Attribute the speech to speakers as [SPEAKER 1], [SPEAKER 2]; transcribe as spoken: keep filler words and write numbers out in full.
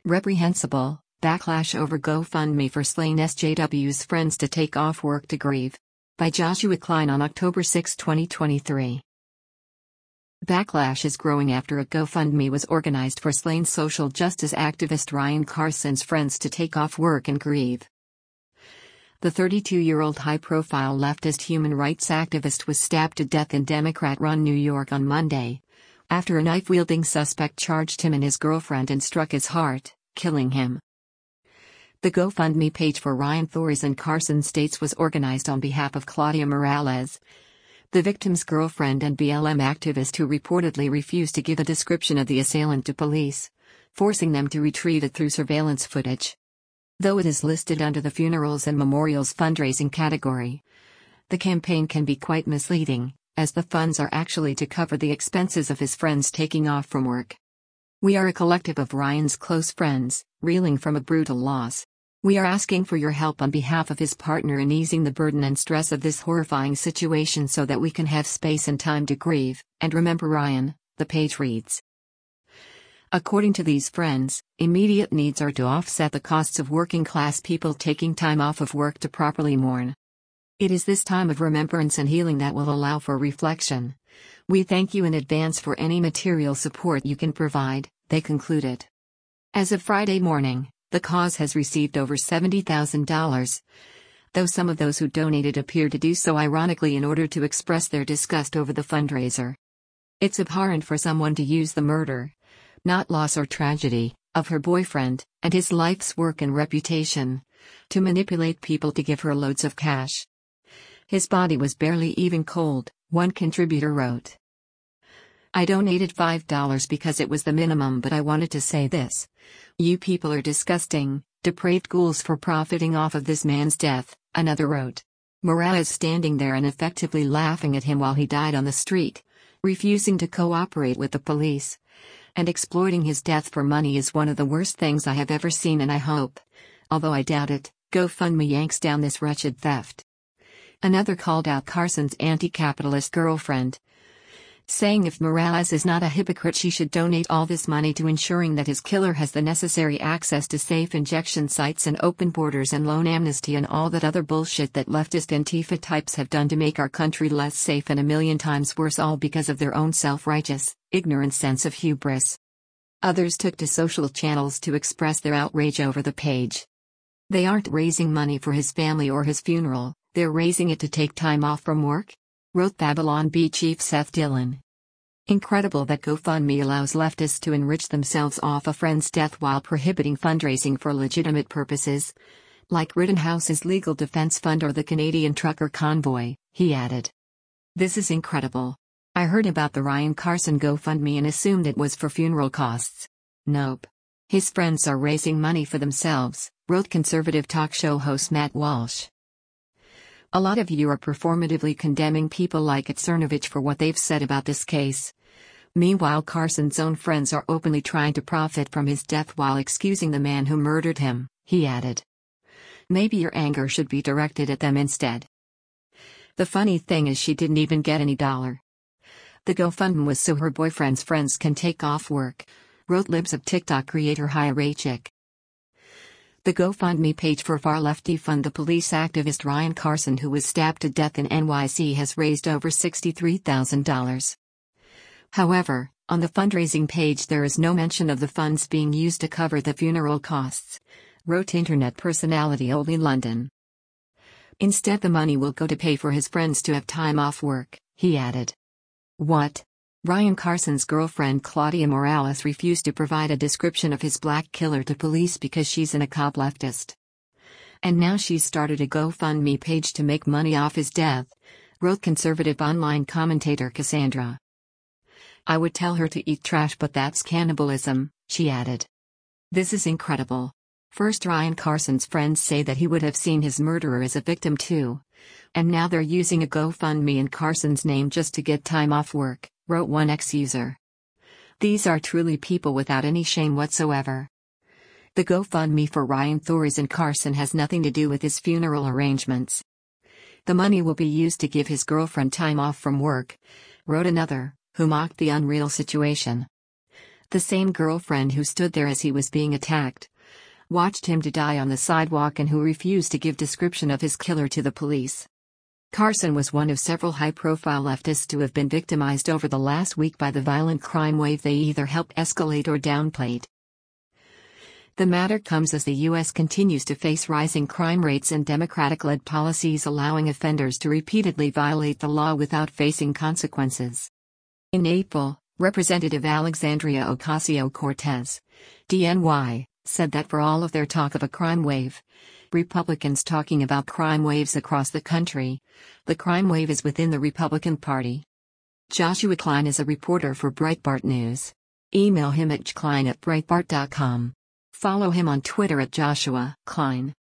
[SPEAKER 1] Reprehensible, backlash over GoFundMe for slain S J W's friends to take off work to grieve. By Joshua Klein on October sixth, twenty twenty-three. Backlash is growing after a GoFundMe was organized for slain social justice activist Ryan Carson's friends to take off work and grieve. The thirty-two-year-old high-profile leftist human rights activist was stabbed to death in Democrat-run New York on Monday, after a knife-wielding suspect charged him and his girlfriend and struck his heart, killing him. The GoFundMe page for Ryan Thoris and Carson States was organized on behalf of Claudia Morales, the victim's girlfriend and B L M activist who reportedly refused to give a description of the assailant to police, forcing them to retrieve it through surveillance footage. Though it is listed under the funerals and memorials fundraising category, the campaign can be quite misleading, as the funds are actually to cover the expenses of his friends taking off from work. We are a collective of Ryan's close friends, reeling from a brutal loss. We are asking for your help on behalf of his partner in easing the burden and stress of this horrifying situation so that we can have space and time to grieve, and remember Ryan, the page reads. According to these friends, immediate needs are to offset the costs of working-class people taking time off of work to properly mourn. It is this time of remembrance and healing that will allow for reflection. We thank you in advance for any material support you can provide, they concluded. As of Friday morning, the cause has received over seventy thousand dollars, though some of those who donated appear to do so ironically in order to express their disgust over the fundraiser. It's abhorrent for someone to use the murder, not loss or tragedy, of her boyfriend, and his life's work and reputation, to manipulate people to give her loads of cash. His body was barely even cold, one contributor wrote. I donated five dollars because it was the minimum, but I wanted to say this. You people are disgusting, depraved ghouls for profiting off of this man's death, another wrote. Morales standing there and effectively laughing at him while he died on the street, refusing to cooperate with the police, and exploiting his death for money is one of the worst things I have ever seen, and I hope, although I doubt it, GoFundMe yanks down this wretched theft. Another called out Carson's anti-capitalist girlfriend, saying if Morales is not a hypocrite she should donate all this money to ensuring that his killer has the necessary access to safe injection sites and open borders and loan amnesty and all that other bullshit that leftist Antifa types have done to make our country less safe and a million times worse, all because of their own self-righteous, ignorant sense of hubris. Others took to social channels to express their outrage over the page. They aren't raising money for his family or his funeral, they're raising it to take time off from work, wrote Babylon Bee chief Seth Dillon. Incredible that GoFundMe allows leftists to enrich themselves off a friend's death while prohibiting fundraising for legitimate purposes, like Rittenhouse's Legal Defense Fund or the Canadian Trucker Convoy, he added. This is incredible. I heard about the Ryan Carson GoFundMe and assumed it was for funeral costs. Nope. His friends are raising money for themselves, wrote conservative talk show host Matt Walsh. A lot of you are performatively condemning people like Cernovich for what they've said about this case. Meanwhile, Carson's own friends are openly trying to profit from his death while excusing the man who murdered him, he added. Maybe your anger should be directed at them instead. The funny thing is she didn't even get any dollar. The GoFundMe was so her boyfriend's friends can take off work, wrote Libs of TikTok creator Haya Rachik. The GoFundMe page for far-left defund the police activist Ryan Carson, who was stabbed to death in N Y C, has raised over sixty-three thousand dollars. However, on the fundraising page there is no mention of the funds being used to cover the funeral costs, wrote internet personality Oli London. Instead, the money will go to pay for his friends to have time off work, he added. What? Ryan Carson's girlfriend Claudia Morales refused to provide a description of his black killer to police because she's an A C O B leftist. And now she's started a GoFundMe page to make money off his death, wrote conservative online commentator Cassandra. I would tell her to eat trash, but that's cannibalism, she added. This is incredible. First, Ryan Carson's friends say that he would have seen his murderer as a victim too. And now they're using a GoFundMe in Carson's name just to get time off work, wrote one ex-user. These are truly people without any shame whatsoever. The GoFundMe for Ryan Thoris and Carson has nothing to do with his funeral arrangements. The money will be used to give his girlfriend time off from work, wrote another, who mocked the unreal situation. The same girlfriend who stood there as he was being attacked, watched him to die on the sidewalk, and who refused to give description of his killer to the police. Carson was one of several high-profile leftists who have been victimized over the last week by the violent crime wave they either helped escalate or downplayed. The matter comes as the U S continues to face rising crime rates and Democratic-led policies allowing offenders to repeatedly violate the law without facing consequences. In April, Representative Alexandria Ocasio-Cortez, D N Y, said that for all of their talk of a crime wave, Republicans talking about crime waves across the country, the crime wave is within the Republican Party. Joshua Klein is a reporter for Breitbart News. Email him at j klein at breitbart dot com. Follow him on Twitter at Joshua Klein.